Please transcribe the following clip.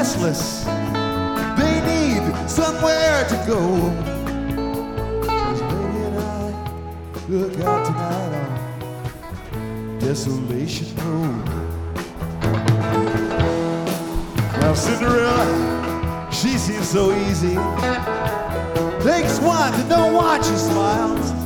restless. They need somewhere to go. 'Cause Lady and I look out tonight on Desolation Road. Now Cinderella, she seems so easy. Takes one to know why she smiles.